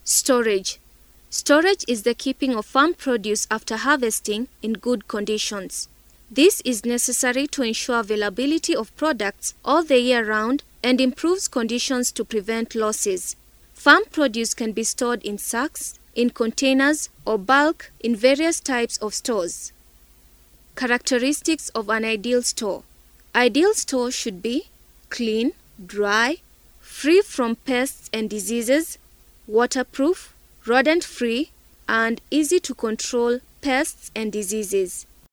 Storage. Storage is the keeping of farm produce after harvesting in good conditions. This is necessary to ensure availability of products all the year round and improves conditions to prevent losses. Farm produce can be stored in sacks, in containers, or bulk in various types of stores. Characteristics of an ideal store. Ideal store should be clean, dry, free from pests and diseases, waterproof, rodent-free, and easy to control pests and diseases.